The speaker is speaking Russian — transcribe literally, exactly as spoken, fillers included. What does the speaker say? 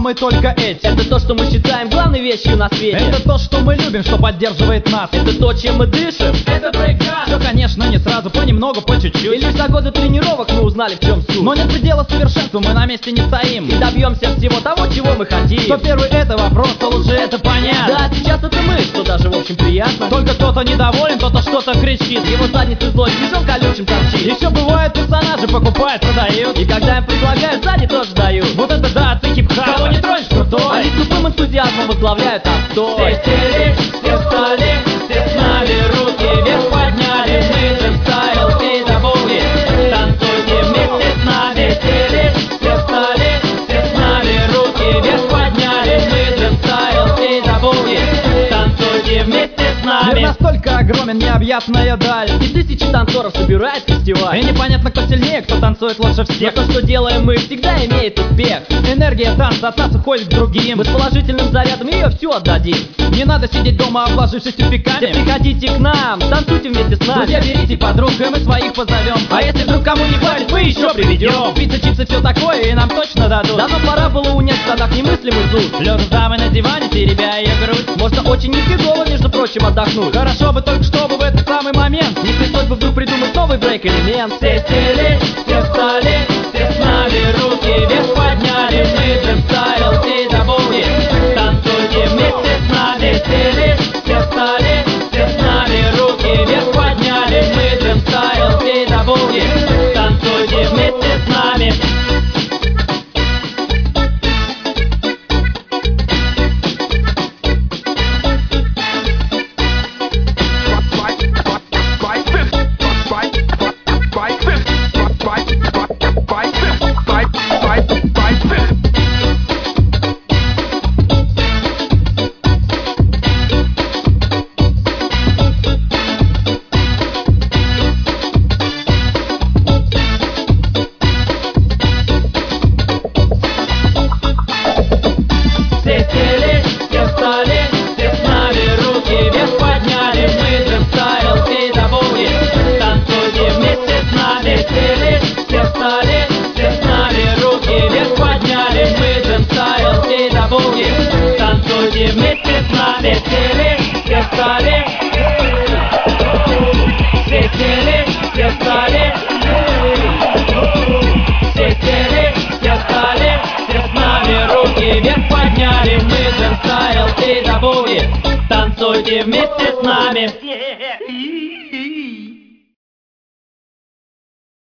мы только эти. Это то, что мы считаем главной вещью на свете. Это то, что мы любим, что поддерживает нас. Это то, чем мы дышим. Это брейк-данс. Все, конечно, не сразу, понемногу, по чуть-чуть. И лишь за годы тренировок мы узнали, в чем суть. Но нет предела совершенству, мы на месте не стоим. И добьемся всего того, чего мы хотим. Кто первый — это вопрос, то лучше это понять. Да, сейчас это мы, что даже в общем приятно. Только кто-то недоволен, кто-то что-то кричит. Его задницы злой снежом колючим торчит. Еще бывают персонажи, покупают, продают. И когда им предлагают, сзади тоже дают. Вот это да, ты хип-хап. Кого не тронешь, крутой. Они с тупым энтузиазмом возглавляют отстой. Все сели, все встали, все с нами руки вверх подняли. Мы джем-стайл и забули. Танцуйте вместе с нами. Сели, все встали, все с нами руки вверх подняли. Мы джем-стайл и забули. Танцуйте вместе с нами. Мир настолько огромен, необъятная даль. И тысячи танцоров собирает фестиваль. И непонятно, кто сильнее, кто танцует лучше всех. Но то, что делаем мы, всегда имеет успех. Энергия танца от нас уходит к другим. Мы с положительным зарядом ее всю отдадим. Не надо сидеть дома, обложившись тюфяками. Все приходите к нам, танцуйте вместе с нами. Друзья, берите подруг, и мы своих позовем. А если вдруг кому не хватит, мы еще приведем. Пицца, чипсы, все такое, и нам точно дадут. Давно пора было унять в штанах немыслимый зуд. Лежа с дамой на диване, теребя ее грудь. Можно очень нифигово, между прочим, отдохнуть. Хорошо бы только, чтобы в этот самый момент не пришлось бы вдруг придумать новый брейк-элемент. Все сели, все встали, все с нами руки вверх подняли. Мы джем-стайл и забули. Танцуйте вместе с нами. Сели, все встали, все с нами руки вверх подняли. Мы джем-стайл и забули. Танцуйте вместе с нами. Танцуйте вместе с нами. Сели, все встали. Все сели, все встали. Все сели, все встали. Все с нами руки вверх подняли. Мы джем-стайл и забули. Танцуйте вместе с нами.